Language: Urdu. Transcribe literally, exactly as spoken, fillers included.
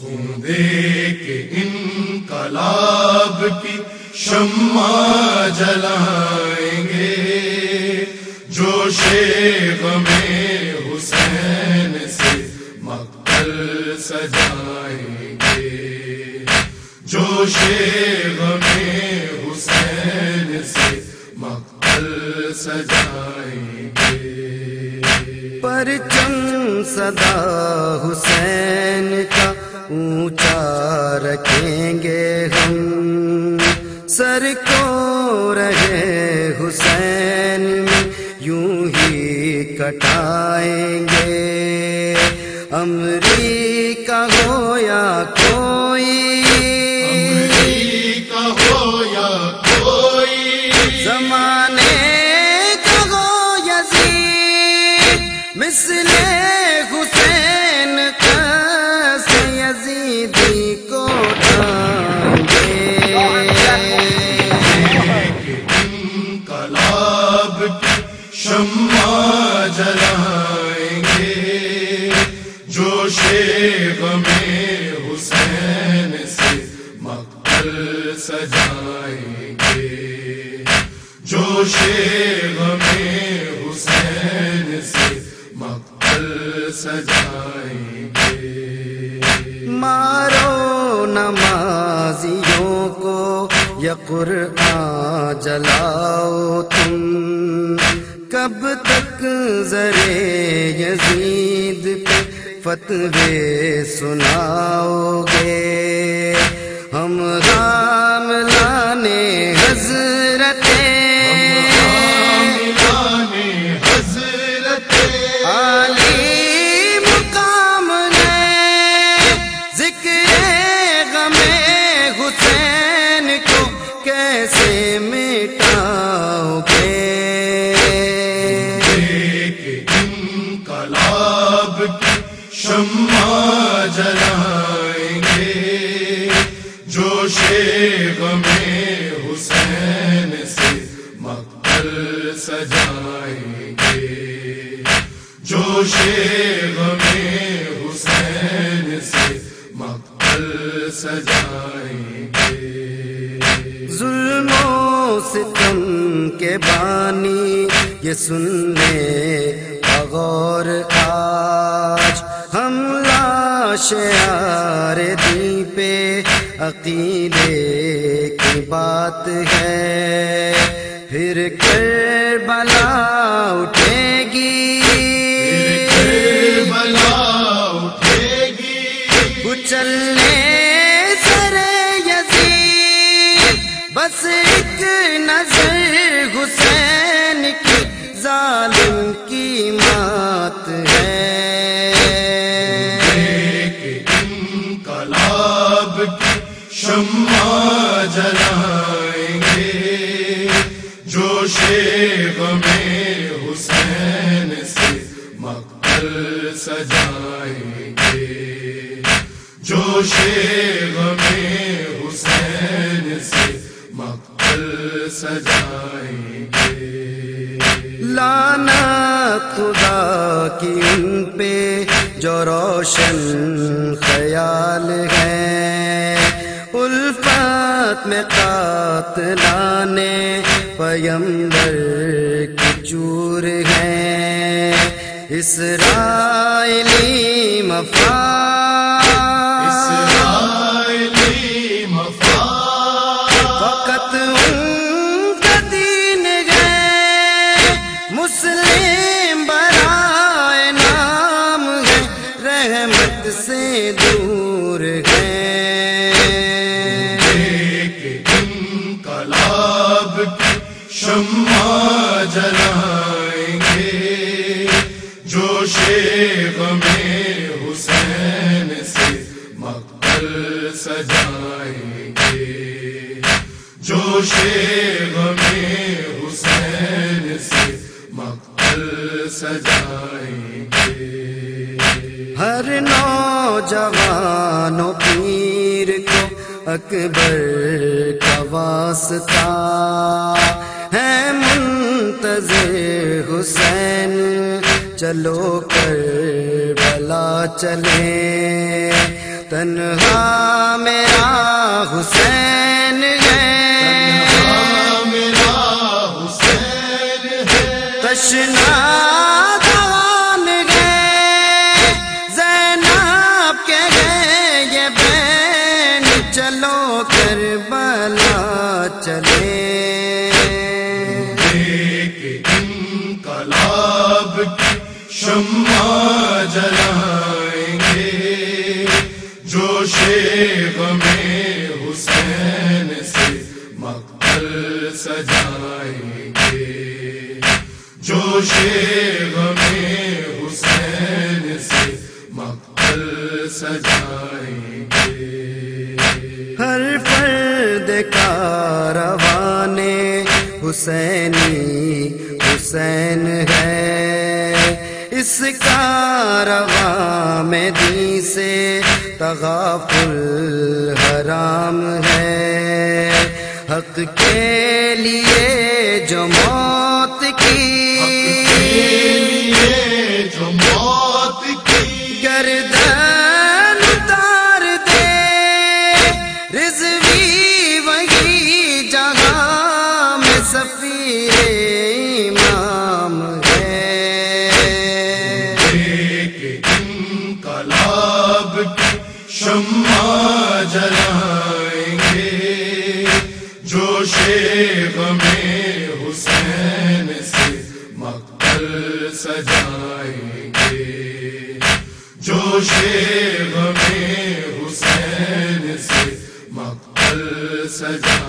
خون دے کے انقلاب کی شمع جلائیں گے، جوش غم حسین سے مقتل سجائیں گے، جوش غم حسین سے مقتل سجائیں گے۔ پرچم صدا حسین کا اونچا رکھیں گے ہم، سر کو رہے حسین میں یوں ہی کٹائیں گے۔ امریکہ ہو یا کوئی، امریکہ ہو یا کوئی، زمانے کا ہو یزید، مثل حسین قص یزیدی کو ڈھائیں انقلاب کی شمع جلائیں گے، جوش غم حسین سے مقتل سجائیں گے، جوش غم حسین سے مقتل سجائیں گے۔ مارو نمازیوں کو یا قرآن جلاؤ تم، کب تک زرے یزید پہ فتوے سناؤ گے؟ ہم غام لانے حضرت عالی مقام نے ذکر غم حسین کو کیسے مٹاؤ گے؟ انقلاب کی شمع جلائیں گے، جوش غم حسین سے مقتل سجائیں گے، جوش غم حسین سے مقتل سجائیں گے۔ ظلم و ستم کے بانی یہ سن لے بغور آج، ہم لاش یار دی پہ عقیدے کی بات ہے، پھر کربلا اٹھے گی، کربلا اٹھے گی، کچلنے سر یزید، بس ایک نظر حسین کی ظالم کی مات ہے۔ انقلاب کی شمع جلائیں گے، جوش غم حسین سے مقتل سجائیں گے، جوش غم حسین سے مقتل سجائیں گے۔ لعنت خدا کی ان پہ جو روشن خیال ہے، الفت میں قاتلانے پیمبر کی چور ہیں، اسرائیلی مفاد، اسرائیلی مفاد، فقط ان کا دین ہے، مسلم برائے نام ہے، رحمت سے دور ہے۔ انقلاب کی شمع جلائیں گے، جوش غم حسین سے مقتل سجائیں گے، جوش غم حسین سے مقتل سجائیں گے۔ ہر نوجوان و پیر کو اکبر کا واسطہ ہے، منتظر حسین چلو کربلا چلیں، تنہا میرا حسین ہے، میرا حسین ہے، تشنا جوان گئے زینب کے گئے یہ بین، چلو کربلا چلے، ایک انقلاب کی شمع جلائیں گے، جوش غم حسین سے مقتل سجائیں گے، جوش غم حسین سے مقتل سجائیں گے، ہر فرد کارواں حسینی حسین ہے، اس کارواں میں دین سے تغافل حرام ہے، حق کے لیے جو موت کی جو موت کی گردن اتار دے، رضوی وہی جہاں میں سفیر امام ہے، ایک انقلاب کی شمع جلائیں گے، جوش غم حسین سے مقتل سجائیں گے، جوش غم حسین سے مقتل سجائیں گے۔